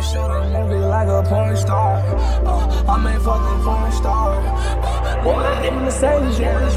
shoot a movie like a porn star. I'm a fucking porn star. Boy, in the same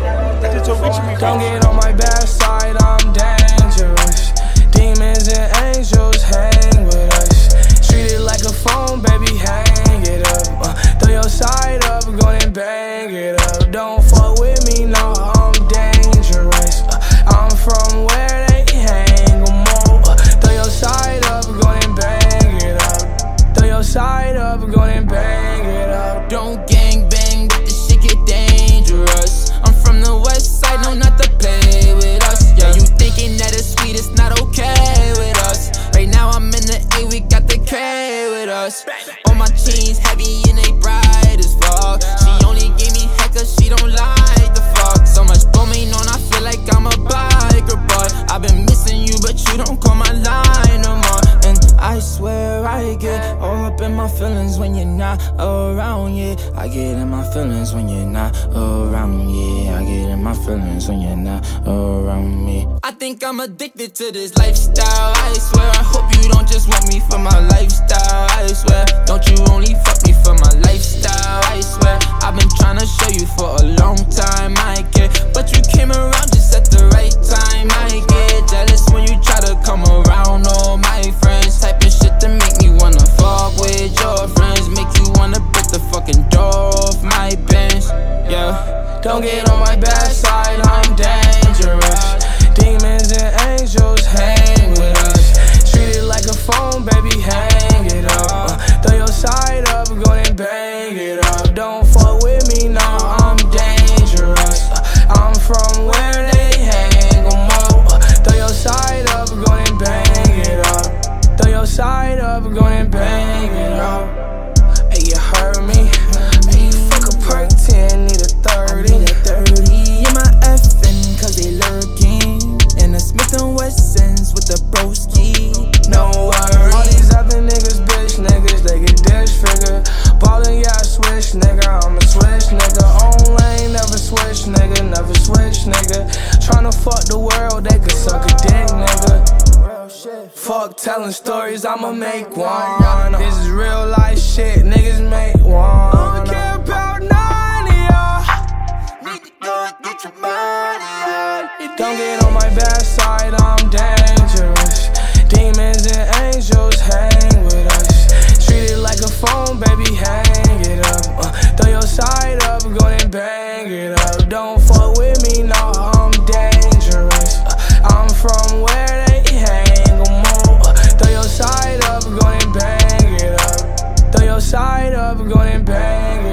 shit. Don't get on my bad side, I'm dangerous. Demons and angels hang with us. Treat it like a phone, baby, hang it up. Throw your side up, go and bang it up. Don't fuck with me, no, I'm dangerous. I'm from where they hang em all. Throw your side up, go and bang it up. Throw your side up, go and bang it up. Don't gang bang, but this shit get dangerous. I'm from the west side, no, not to play with us. Yeah, you thinking that it's sweet, it's not okay with us. Right now I'm in the A, we got the K with us. All my chains heavy and they bright as fuck. She only gave me heck cause she don't like the fuck. So much going on, I feel like I'm a biker boy. I've been missing you, but you don't call my line no more. And I swear I get all up in my feelings when you're not around, yeah. I get in my feelings when you're not around, yeah. I get in my feelings when you're not around me. I think I'm addicted to this lifestyle, I swear. I hope you don't just want me for my lifestyle, I swear. Don't you only fuck me for my lifestyle, I swear. I've been trying to show you for a long time, I care. But you came around just at the right time, I get jealous when you try to come around. All my friends type of shit to make me wanna fuck with your friends. Make you wanna break the fucking door off my bench, yeah. Don't get on my bad side, I'm dangerous. Demons and angels hang with us. Treat it like a phone, baby, hang it up. Throw your side up, go and bang it up. Don't fuck with me, no, I'm dangerous. I'm from where they hang em all. Throw your side up, go and bang it up. Throw your side up, go and bang it up. Hey, you heard me? Hey, fuck a perk 10, need a 30. I need a 30 in my FN cause they lurking. And the Smith & Wessons with the broski. No worries. All these other niggas, bitch niggas, they get disfigured. Ballin', yeah, I switch, nigga, I'm a switch, nigga. On lane, never switch, nigga, never switch, nigga. Tryna fuck the world, they could suck a dick, nigga. Fuck telling stories, I'ma make one. This is real life shit, niggas make one. I don't care about none of y'all. Need to go and get your money out. Don't get on my bad side, I'm dangerous. Demons and angels hang with us. Treat it like a phone, baby, hang it up. Throw your side up, go and bang it up. Don't fuck with me, no, I'm dangerous. I'm from where they hang em all. Throw your side up, go and bang it up. Throw your side up, go and bang it up.